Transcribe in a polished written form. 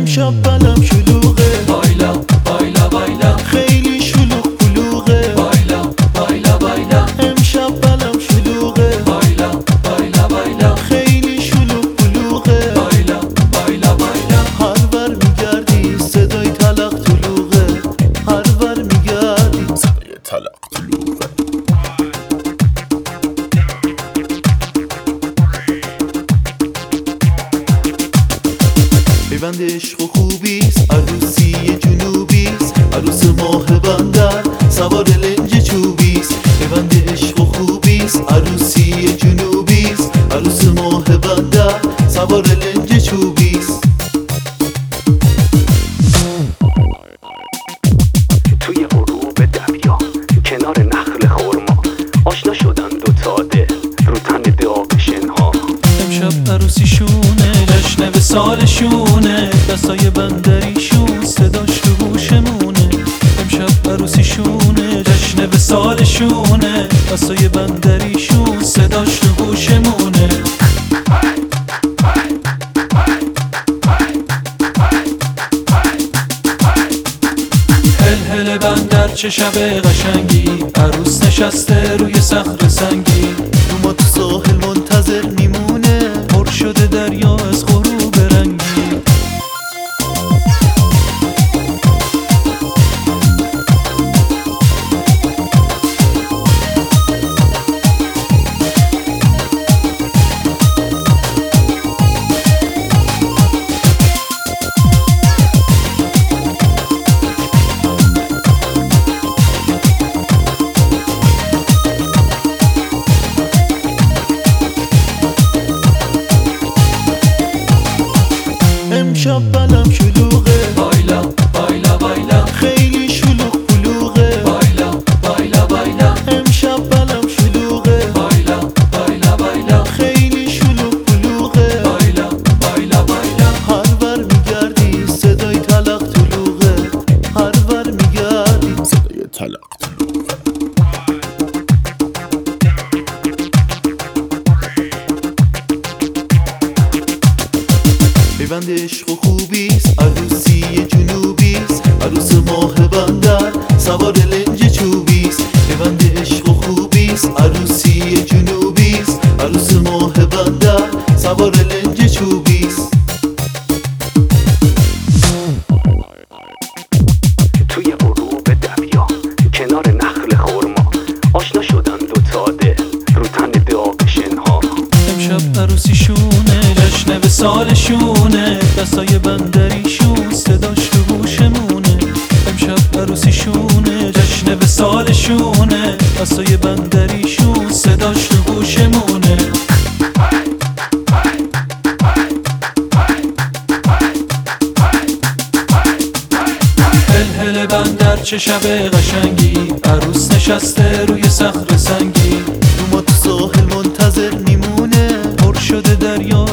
امشب بلم شلوغه، بایلا بایلا بایلا، خیلی شلوغ بلوغه. بایلا بایلا بایلا، امشب بلم شلوغه، بایلا بایلا بایلا، خیلی شلوغ بلوغه. بایلا بایلا بایلا. هر ور میگردی صدای طلق طلوغه، هر ور میگردی صدای طلق طلوغه. پیوند عشق و خوبیست، عروسی جنوبیست، عروس ماه بندر سوار لنج چوبیست. پیوند عشق و خوبیست، عروسی جنوبیست، عروس ماه بندر سوار لنج چوبیست. توی غروب دریا کنار نخل خرما آشنا شدن دو تاده رو تن داغ شنها. امشب عروسیشونه، جشن وصالشونه، دستای بندریشون صداش تو گوشمونه. امشب عروسیشونه، جشن وصالشونه، دستای بندریشون صداش تو گوشمونه. هل هل بندر چه شب قشنگی، عروس نشسته روی صخره سنگی. رو ما تو ساحل منتظر میمونه، پر شده دریا از غروب رنگی. امشب بلم شلوغه، بایلا بایلا بایلا، خیلی شلوغ بلوغه. بایلا بایلا بایلا، امشب بلم شلوغه، بایلا بایلا بایلا، خیلی شلوغ بلوغه. بایلا بایلا بایلا. هر ور میگردی صدای طلق طلوغه، هر ور میگردی صدای طلق طلوغه. پیوند عشق و خوبیست، عروسی جنوبیست، عروس ماه بندر سوار لنج چوبیست. پیوند عشق و خوبیست، عروسی جنوبیست، عروس ماه بندر سوار لنج چوبیست. توی غروب دریا کنار نخل خرما آشنا شدن دو تاده رو تن داغ شنها. امشب عروسیشونه، جشن وصالشونه، دستای بندریشون صداش تو گوشمونه. امشب عروسیشونه، جشن وصالشونه، دستای بندریشون صداش تو گوشمونه. هل هل بندر چه شب قشنگی، عروس نشسته روی صخره سنگی. رو ما تو ساحل منتظر میمونه، پر شده دریا